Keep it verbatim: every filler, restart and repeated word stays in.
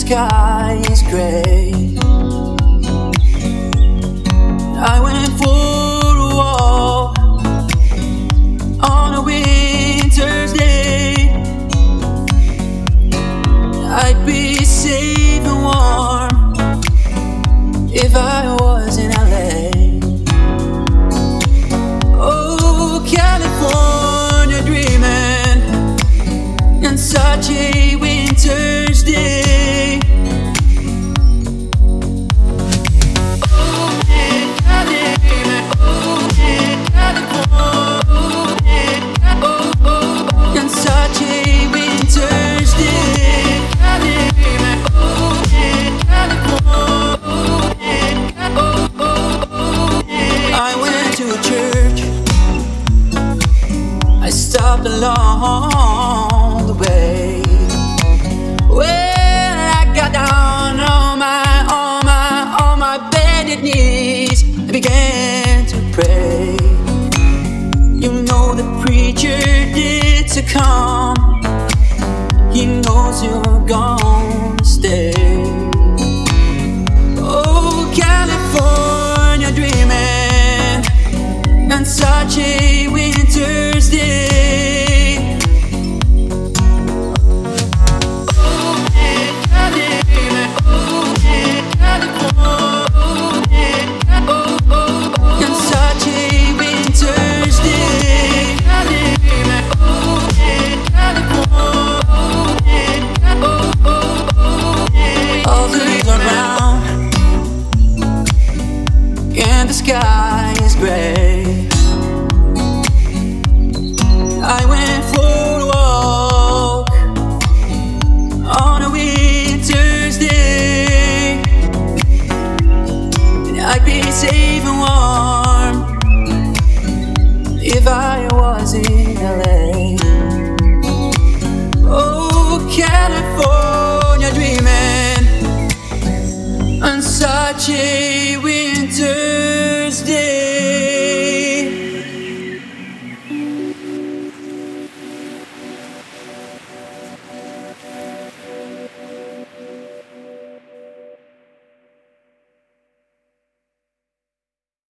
sky is gray. I went for a walk on a winter's day. I'd be safe and warm if I was in L A. Oh, California dreaming in such a winter's day. Stopped along the way. Well, I got down on my, on my, on my bended knees and began to pray. You know the preacher did to come. He knows you're gonna stay. Oh, California dreaming and such a winter's day. And the sky is gray. I went for a walk on a winter's day, and I'd be safe and warm if I was in L A. Oh, California dreaming on such a winter